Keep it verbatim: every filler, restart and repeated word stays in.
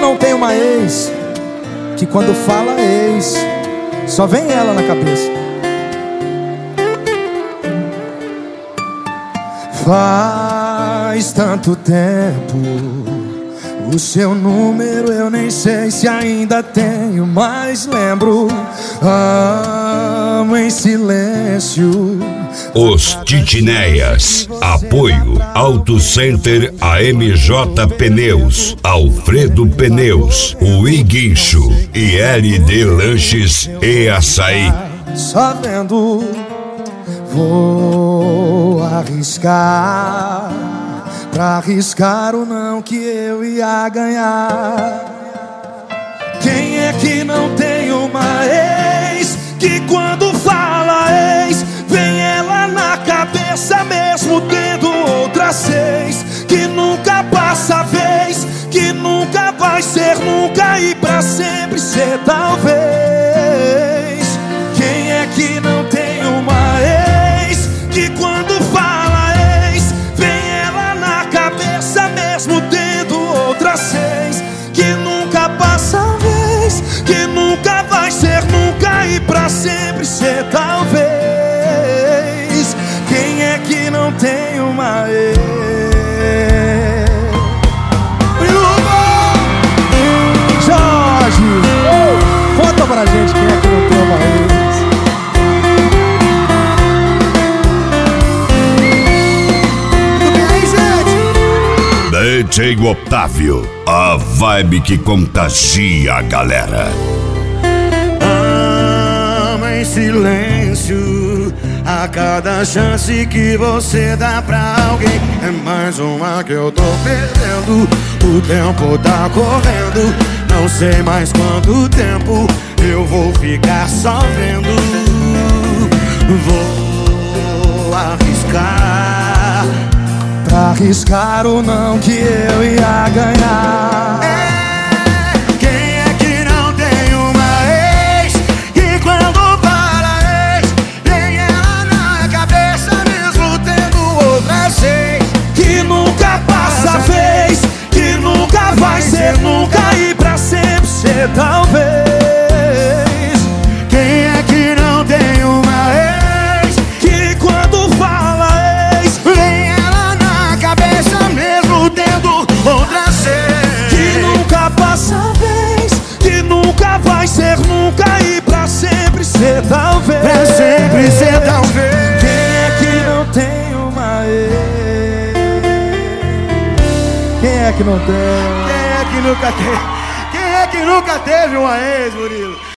não tem uma ex que quando fala ex só vem ela na cabeça? Faz tanto tempo, o seu número eu nem sei se ainda tenho, mas lembro. Amo em silêncio. Os Titineias. Apoio Auto Center A M J Pneus, Alfredo Pneus, Ui Guincho e L D Lanches e Açaí. Só vendo, vou arriscar, pra arriscar o não que eu ia ganhar. Quem é que não tem uma ex que quando fala ex vem ela na cabeça mesmo tendo outras seis? Que nunca passa a vez, que nunca vai ser nunca e pra sempre ser talvez. Quem é que não tem uma ex que quando fala ex vem ela na cabeça mesmo tendo outras seis? Que nunca passa a vez, que nunca vai ser nunca e pra sempre ser talvez. Quem é que não tem uma ex? Jorge, oh, conta pra gente quem é que não tem uma ex. D J Otávio, a vibe que contagia a galera. Ama em silêncio, a cada chance que você dá pra alguém é mais uma que eu tô perdendo. O tempo tá correndo, não sei mais quanto tempo eu vou ficar só vendo. Vou arriscar, pra arriscar o não que eu ia ganhar. é, quem é que não tem uma ex que quando fala ex vem ela na cabeça mesmo tendo outra seis? Que nunca passa a vez, que nunca vai ser nunca e pra sempre ser talvez. Quem é que não tem uma ex Que quando fala ex vem ela na cabeça mesmo tendo outra seis? que nunca passa a vez, que nunca vai ser nunca e pra sempre ser talvez. Pra sempre ser talvez. Quem é que não tem uma ex? Quem é que não tem? Quem é que nunca teve? Quem é que nunca teve uma ex, Murilo?